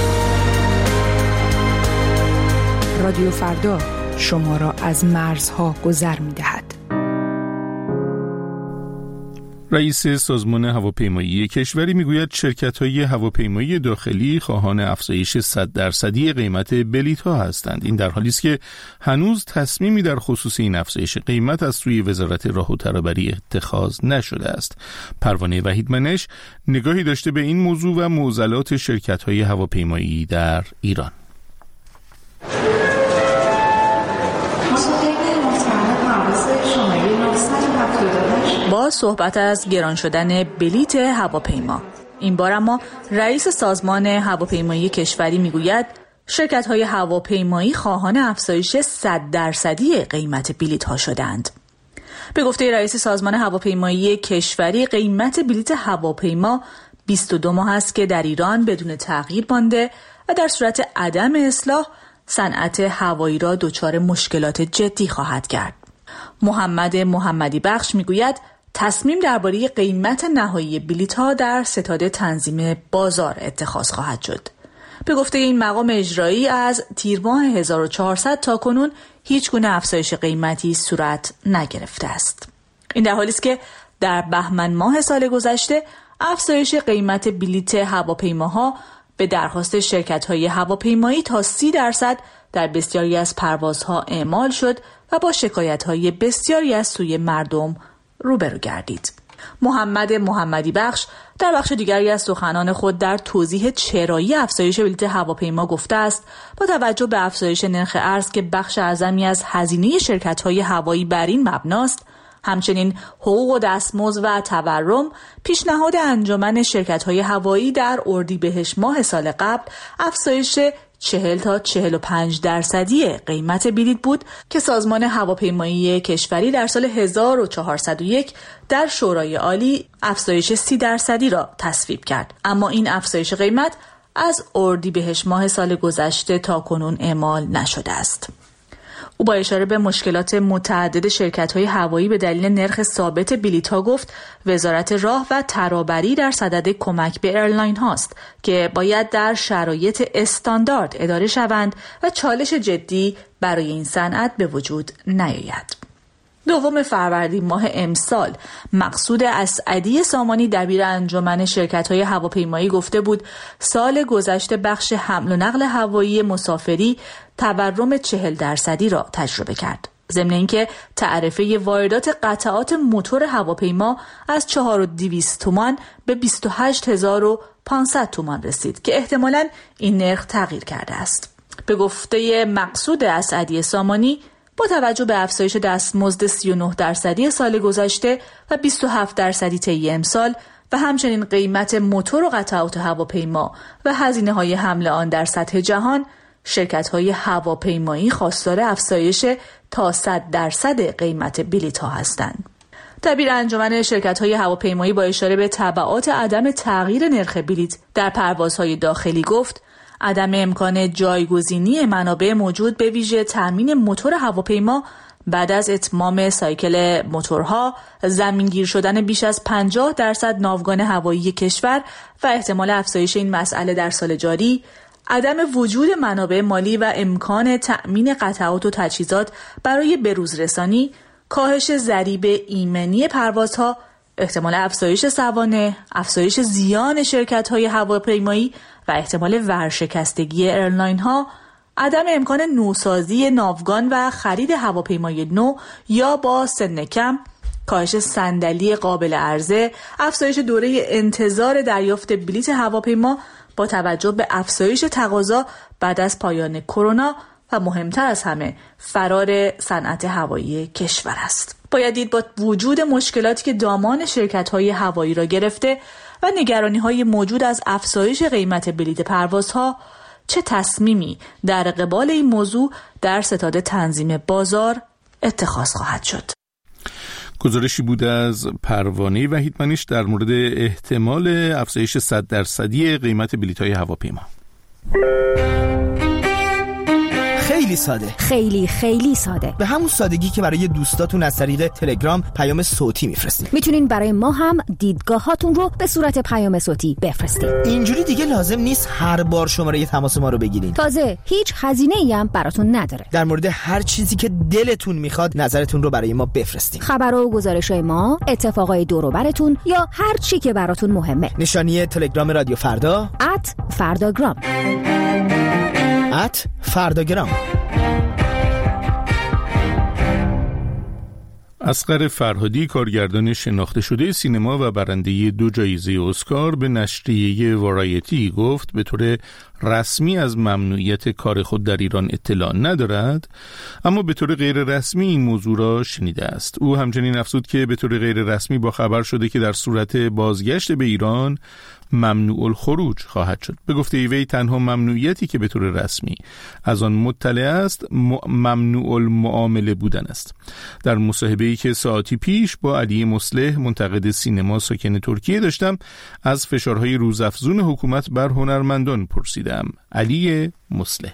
رادیو فردا شما را از مرزها گذر میدهد. رئیس سازمان هواپیمایی کشوری میگوید شرکت‌های هواپیمایی داخلی خواهان افزایش صد درصدی قیمت بلیط‌ها هستند. این در حالی است که هنوز تصمیمی در خصوص این افزایش قیمت از سوی وزارت راه و ترابری اتخاذ نشده است. پروانه وحیدمنش نگاهی داشته به این موضوع و معضلات شرکت‌های هواپیمایی در ایران. با صحبت از گران شدن بلیط هواپیما، این بار اما رئیس سازمان هواپیمایی کشوری میگوید شرکت‌های هواپیمایی خواهان افزایش صد درصدی قیمت بلیط‌ها شدند. به گفته رئیس سازمان هواپیمایی کشوری، قیمت بلیط هواپیما بیست و دو ماه است که در ایران بدون تغییر مانده و در صورت عدم اصلاح صنعت هوایی را دچار مشکلات جدی خواهد کرد. محمد محمدی بخش میگوید تصمیم درباره قیمت نهایی بلیط‌ها در ستاد تنظیم بازار اتخاذ خواهد شد. به گفته این مقام اجرایی، از تیر ماه هزار و چهارصد تا کنون هیچ گونه افزایش قیمتی صورت نگرفته است. این در حالی است که در بهمن ماه سال گذشته افزایش قیمت بلیط هواپیماها به درخواست شرکت‌های هواپیمایی تا سی درصد در بسیاری از پروازها اعمال شد و با شکایت‌های بسیاری از سوی مردم روبرو گردید. محمد محمدی بخش در بخش دیگری از سخنان خود در توضیح چرایی افزایش بلیط هواپیما گفته است با توجه به افزایش نرخ ارز که بخش اعظمی از هزینه شرکت‌های هوایی بر این مبناست، همچنین حقوق و دستمزد و تورم، پیشنهاد انجمن شرکت‌های هوایی در اردیبهشت ماه سال قبل افزایش چهل تا چهل و پنج درصدی قیمت بلیط بود که سازمان هواپیمایی کشوری در سال هزار و چهارصد و یک در شورای عالی افزایش سی درصدی را تصویب کرد. اما این افزایش قیمت از اردیبهشت ماه سال گذشته تا کنون اعمال نشده است. او با اشاره به مشکلات متعدد شرکت‌های هوایی به دلیل نرخ ثابت بلیط‌ها گفت وزارت راه و ترابری در صدد کمک به ایرلاین هاست که باید در شرایط استاندارد اداره شوند و چالش جدی برای این صنعت به وجود نیاید. دوم فروردین ماه امسال مقصود اسعدی سامانی دبیر انجمن شرکت‌های هواپیمایی گفته بود سال گذشته بخش حمل و نقل هوایی مسافری تورم چهل درصدی را تجربه کرد. ضمن اینکه تعرفه واردات قطعات موتور هواپیما از چهار هزار و دویست تومان به بیست و هشت هزار و پانصد تومان رسید که احتمالاً این نرخ تغییر کرده است. به گفته مقصود اسعدی سامانی، با توجه به افزایش دستمزد سی و نه درصدی سال گذشته و بیست و هفت درصدی طی امسال و همچنین قیمت موتور و قطعات هواپیما و هزینه‌های حمل آن در سطح جهان، شرکت‌های هواپیمایی خواستار افزایش تا صد درصد قیمت بلیط‌ها هستند. دبیر انجمن شرکت‌های هواپیمایی با اشاره به تبعات عدم تغییر نرخ بلیط در پروازهای داخلی گفت عدم امکان جایگزینی منابع موجود به ویژه تامین موتور هواپیما بعد از اتمام سایکل موتورها، زمینگیر شدن بیش از پنجاه درصد ناوگان هوایی کشور و احتمال افزایش این مسئله در سال جاری، عدم وجود منابع مالی و امکان تأمین قطعات و تجهیزات برای بروزرسانی، کاهش ضریب ایمنی پروازها، احتمال افزایش سوانح، افزایش زیان شرکت‌های هواپیمایی و احتمال ورشکستگی ایرلاین‌ها، عدم امکان نوسازی ناوگان و خرید هواپیمای نو یا با سن کم، کاهش صندلی قابل عرضه، افزایش دوره انتظار دریافت بلیت هواپیما با توجه به افزایش تقاضا بعد از پایان کرونا و مهمتر از همه فرار صنعت هوایی کشور است. باید دید با وجود مشکلاتی که دامان شرکت‌های هوایی را گرفته و نگرانی‌های موجود از افزایش قیمت بلیت پروازها، چه تصمیمی در قبال این موضوع در ستاد تنظیم بازار اتخاذ خواهد شد. گزارشی بود از پروانه وحیدمنش در مورد احتمال افزایش صد درصدی قیمت بلیط‌های هواپیما. خیلی ساده، خیلی خیلی ساده، به همون سادگی که برای دوستاتون از طریق تلگرام پیام صوتی میفرستین. میتونین برای ما هم دیدگاهاتون رو به صورت پیام صوتی بفرستین. اینجوری دیگه لازم نیست هر بار شماره تماس ما رو بگیرین. تازه هیچ هزینه‌ای هم براتون نداره. در مورد هر چیزی که دلتون میخواد نظرتون رو برای ما بفرستین. خبر و گزارش‌های ما، اتفاقای دور و براتون یا هر چی که براتون مهمه. نشانی تلگرام رادیو فردا ات فرداگرام ات فرداگرام. اصغر فرهادی، کارگردان شناخته شده سینما و برنده دو جایزه اسکار، به نشریه وارایتی گفت به طور رسمی از ممنوعیت کار خود در ایران اطلاع ندارد، اما به طور غیر رسمی این موضوع را شنیده است. او همچنین افزود که به طور غیر رسمی با خبر شده که در صورت بازگشت به ایران ممنوع الخروج خواهد شد. به گفته وی تنها ممنوعیتی که به طور رسمی از آن مطلع است ممنوع المعامله بودن است. در مصاحبه‌ای که ساعتی پیش با علی مصلح، منتقد سینما ساکن ترکیه، داشتم از فشارهای روزافزون حکومت بر هنرمندان پرسیدم. علی مصلح: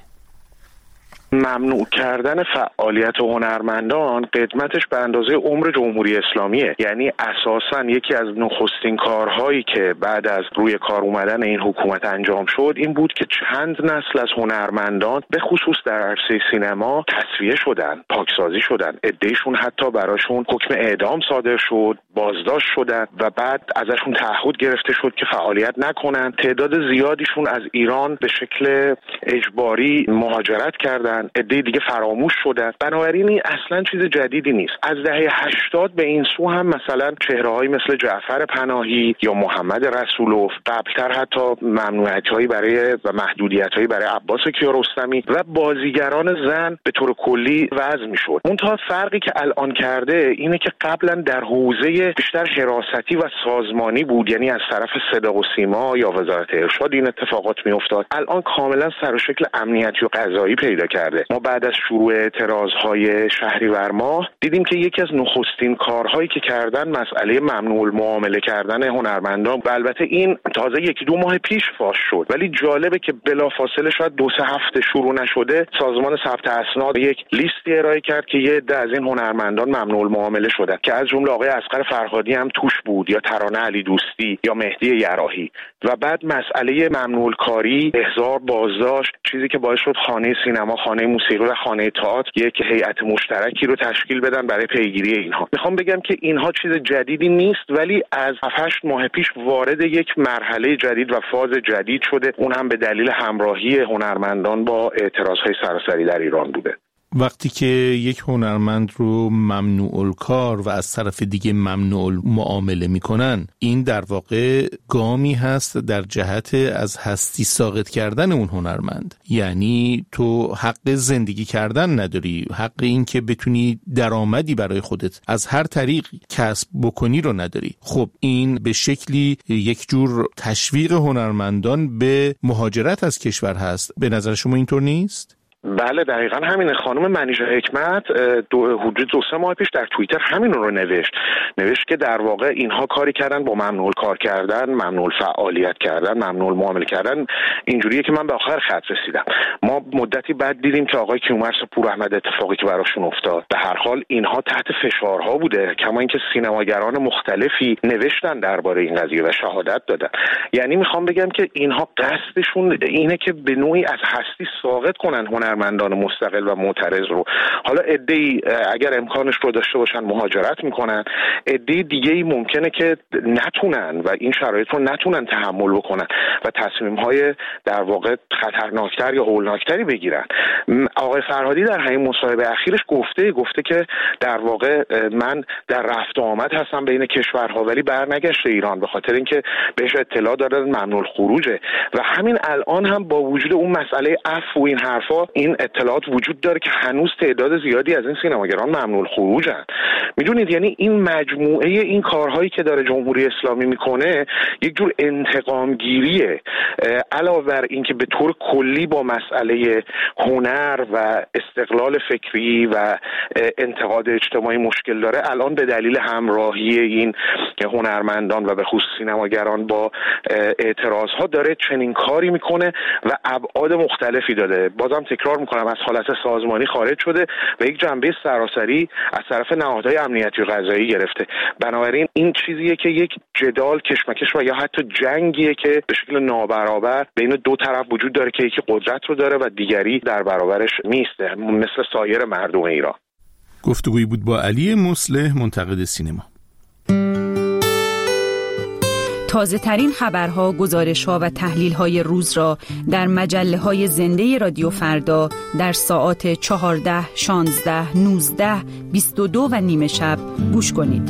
ممنوع کردن فعالیت هنرمندان قدمتش به اندازه عمر جمهوری اسلامیه. یعنی اساساً یکی از نخستین کارهایی که بعد از روی کار اومدن این حکومت انجام شد این بود که چند نسل از هنرمندان به خصوص در عرصه سینما تصفیه شدن، پاکسازی شدن. عده‌شون حتی براشون حکم اعدام صادر شد، بازداشت شدن و بعد ازشون تعهد گرفته شد که فعالیت نکنن. تعداد زیادیشون از ایران به شکل اجباری مهاجرت کردن، عده دیگه فراموش شدن. بنابراین این اصلا چیز جدیدی نیست. از دهه هشتاد به این سو هم مثلا چهره‌هایی مثل جعفر پناهی یا محمد رسولوف، قبلتر حتی ممنوعیت‌هایی برای و محدودیت‌هایی برای عباس کیارستمی و بازیگران زن به طور کلی وضع می‌شد. منتها فرقی که الان کرده اینه که قبلا در حوزه بیشتر حراستی و سازمانی بود، یعنی از طرف صدا و سیما یا وزارت ارشاد این اتفاقات می‌افتاد. الان کاملا سر و شکل امنیتی و قضایی پیدا کرده. ما بعد از شروع اعتراضهای شهریور ماه دیدیم که یکی از نخستین کارهایی که کردن مسئله ممنوع المعامله کردن هنرمندان و البته این تازه یکی دو ماه پیش فاش شد، ولی جالبه که بلافاصله شاید دو سه هفته شروع نشده سازمان ثبت اسناد یک لیستی ارائه کرد که یه عده از این هنرمندان ممنوع المعامله شدن که از جمله آقای اصغر فرهادی هم توش بود، یا ترانه علی دوستی یا مهدی یراحی. و بعد مسئله ممنوع کاری، احضار، بازداشت، چیزی که باعث شد خانه سینما، خانه موسیقی و خانه تئاتر یک هیئت مشترکی رو تشکیل بدن برای پیگیری اینها. میخوام بگم که اینها چیز جدیدی نیست، ولی از هفت هشت ماه پیش وارد یک مرحله جدید و فاز جدید شده، اون هم به دلیل همراهی هنرمندان با اعتراضهای سراسری در ایران بوده. وقتی که یک هنرمند رو ممنوع الکار و از طرف دیگه ممنوع المعامله میکنن، این در واقع گامی هست در جهت از هستی ساقط کردن اون هنرمند. یعنی تو حق زندگی کردن نداری، حق این که بتونی درآمدی برای خودت از هر طریق کسب بکنی رو نداری. خب این به شکلی یک جور تشویق هنرمندان به مهاجرت از کشور هست. به نظر شما اینطور نیست؟ بله دقیقاً همینه. خانم منیژه حکمت دو حدود دو سه ماه پیش در توییتر همین رو نوشت نوشت که در واقع اینها کاری کردن با ممنوع کار کردن، ممنوع فعالیت کردن، ممنوع معامله کردن. اینجوریه که من به آخر خط رسیدم. ما مدتی بعد دیدیم که آقای کیومرث پوراحمد اتفاقی که براشون افتاد، به هر حال اینها تحت فشارها بوده، کما اینکه سینماگران مختلفی نوشتن درباره این قضیه و شهادت دادن. یعنی میخوام بگم که اینها قصدشون اینه که به نوعی از هستی ساقط کنن هنر هنرمندان مستقل و معترض رو. حالا عده‌ای اگر امکانش رو داشته باشن مهاجرت میکنن، عده دیگه‌ای ممکنه که نتونن و این شرایط رو نتونن تحمل بکنن و تصمیم‌های در واقع خطرناکتر یا هولناکتری بگیرن. آقای فرهادی در همین مصاحبه اخیرش گفته گفته که در واقع من در رفت و آمد هستم بین کشورها ولی برنگشته ایران، به خاطر اینکه بهش اطلاع دادن ممنوع الخروجه و همین الان هم با وجود اون مسئله عفو و این حرفا این اطلاعات وجود داره که هنوز تعداد زیادی از این سینماگران ممنوع الخروجن. میدونید یعنی این مجموعه این کارهایی که داره جمهوری اسلامی میکنه یک جور انتقام گیریه، علاوه بر اینکه به طور کلی با مسئله هنر و استقلال فکری و انتقاد اجتماعی مشکل داره. الان به دلیل همراهی این هنرمندان و به خصوص سینماگران با اعتراضها داره چنین کاری میکنه و ابعاد مختلفی داده. بازم تکرار میکنم از حالت سازمانی خارج شده و یک جنبه سراسری از طرف نهادهای امنیتی و قضایی گرفته. بنابراین این چیزیه که یک جدال، کشمکش و یا حتی جنگیه که به شکل نابرابر بین دو طرف وجود داره که یکی قدرت رو داره و دیگری در برابرش میسته، مثل سایر مردم ایران. گفتگویی بود با علی مصلح، منتقد سینما. تازه ترین خبرها، گزارش‌ها و تحلیل‌های روز را در مجله‌های زنده رادیو فردا در ساعات چهارده، شانزده، نوزده، بیست و دو و نیمه شب گوش کنید.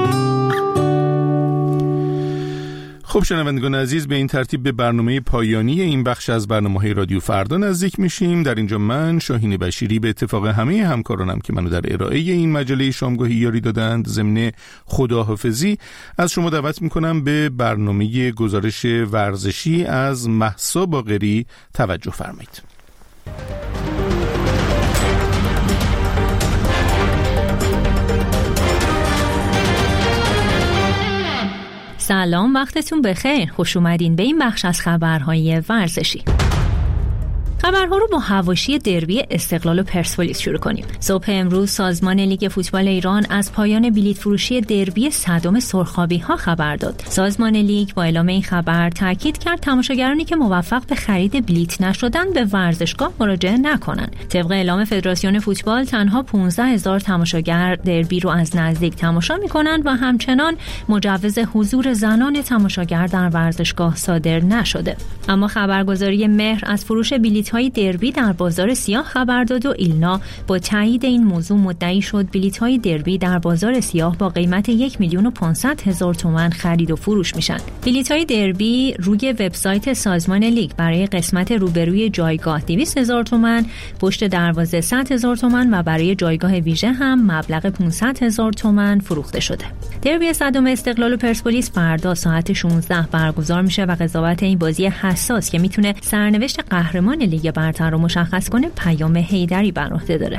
خب شنوندگان عزیز، به این ترتیب به برنامه پایانی این بخش از برنامه‌های رادیو فردا نزدیک میشیم. در اینجا من شاهین بشیری به اتفاق همه همکارانم که منو در ارائه این مجله شامگاهی یاری دادند ضمن خداحافظی از شما دعوت میکنم به برنامه گزارش ورزشی از مهسا باقری توجه فرمایید. سلام، وقتتون بخیر. خوش اومدین به این بخش از خبرهای ورزشی. خبرها رو با حواشی دربی استقلال و پرسپولیس شروع کنیم. صبح امروز سازمان لیگ فوتبال ایران از پایان بلیت فروشی دربی صدام سرخابی ها خبر داد. سازمان لیگ با اعلام این خبر تاکید کرد تماشاگرانی که موفق به خرید بلیت نشدند به ورزشگاه مراجعه نکنند. طبق اعلام فدراسیون فوتبال تنها پانزده هزار تماشاگر دربی رو از نزدیک تماشا می‌کنند و همچنان مجوز حضور زنان تماشاگر در ورزشگاه صادر نشده. اما خبرگزاری مهر از فروش بلیت های دربی در بازار سیاه خبر داد و ایلنا با تایید این موضوع مدعی شد بلیت های دربی در بازار سیاه با قیمت یک میلیون و پانصد هزار تومان خرید و فروش میشن. بلیت های دربی روی وبسایت سازمان لیگ برای قسمت روبروی جایگاه دویست هزار تومان، پشت دروازه صد هزار تومان و برای جایگاه ویژه هم مبلغ پانصد هزار تومان فروخته شده. دربی صدام استقلال و پرسپولیس فردا ساعت شانزده برگزار میشه و قضاوت این بازی حساس که میتونه سرنوشت قهرمان لیگ برتر رو مشخص کنه پیام حیدری بر عهده داره.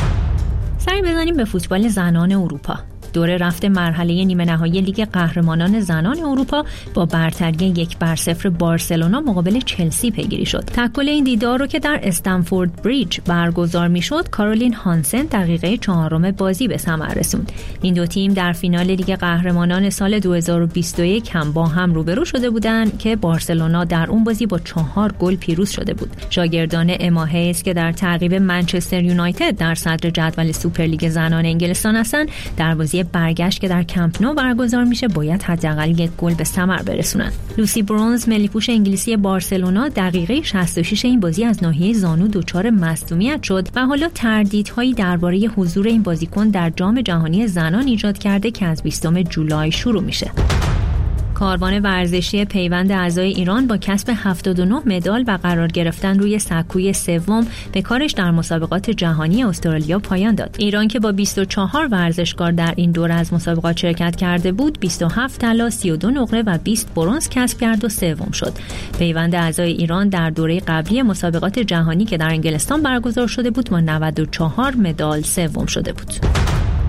سری بزنیم به فوتبال زنان اروپا. دوره رفت مرحله نیمه نهایی لیگ قهرمانان زنان اروپا با برتری یک بر صفر بارسلونا مقابل چلسی پیگیری شد. تکل این دیدار رو که در استنفورد بریج برگزار میشد، کارولین هانسن دقیقه چهارم بازی به ثمر رسوند. این دو تیم در فینال لیگ قهرمانان سال دو هزار و بیست و یک هم با هم روبرو شده بودند که بارسلونا در اون بازی با چهار گل پیروز شده بود. شاگردان اما هیس که در تعقیب منچستر یونایتد در صدر جدول سوپرلیگ زنان انگلستان هستند، در بازی برگشت که در کمپ نو برگزار میشه باید حداقل یک گل به ثمر برسونن. لوسی برونز ملی‌پوش انگلیسی بارسلونا دقیقه شصت و شش این بازی از ناحیه زانو دچار مصدومیت شد و حالا تردیدهایی درباره حضور این بازیکن در جام جهانی زنان ایجاد کرده که از بیستم جولای شروع میشه. کاروان ورزشی پیوند اعضای ایران با کسب هفتاد و نه مدال و قرار گرفتن روی سکوی سوم به کارش در مسابقات جهانی استرالیا پایان داد. ایران که با بیست و چهار ورزشکار در این دوره از مسابقات شرکت کرده بود، بیست و هفت طلا، سی و دو نقره و بیست برنز کسب کرد و سوم شد. پیوند اعضای ایران در دوره قبلی مسابقات جهانی که در انگلستان برگزار شده بود با نود و چهار مدال سوم شده بود.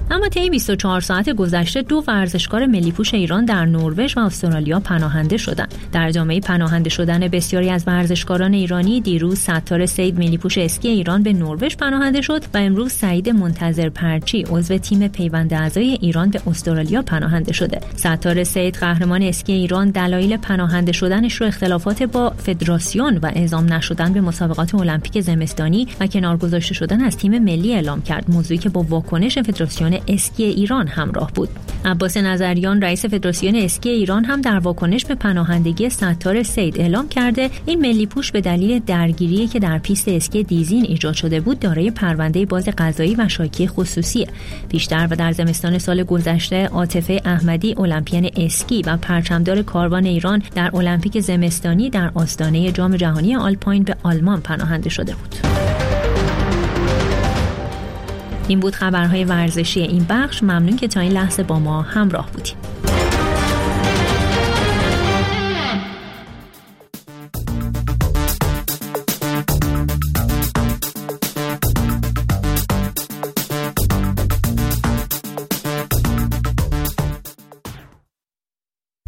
اما طی بیست و چهار ساعت گذشته دو ورزشکار ملی‌پوش ایران در نروژ و استرالیا پناهنده شدند. در ادامه پناهنده شدن بسیاری از ورزشکاران ایرانی، دیروز ستار سید ملی‌پوش اسکی ایران به نروژ پناهنده شد و امروز سعید منتظر پرچی عضو تیم پیوند اعضای ایران به استرالیا پناهنده شده. ستار سید قهرمان اسکی ایران دلایل پناهنده شدنش رو اختلافات با فدراسیون و اعزام نشدن به مسابقات المپیک زمستانی و کنار گذاشته شدن از تیم ملی اعلام کرد، موضوعی که با واکنش فدراسیون اسکی ایران همراه بود. عباس نظریان رئیس فدراسیون اسکی ایران هم در واکنش به پناهندگی ستار سید اعلام کرده این ملی‌پوش به دلیل درگیری که در پیست اسکی دیزین ایجاد شده بود دارای پرونده باز قضایی و شاکی خصوصیه. پیشتر و در زمستان سال گذشته عاطفه احمدی المپیون اسکی و پرچمدار کاروان ایران در المپیک زمستانی در آستانه جام جهانی آلپاین به آلمان پناهنده شده بود. این بود خبرهای ورزشی این بخش. ممنون که تا این لحظه با ما همراه بودید.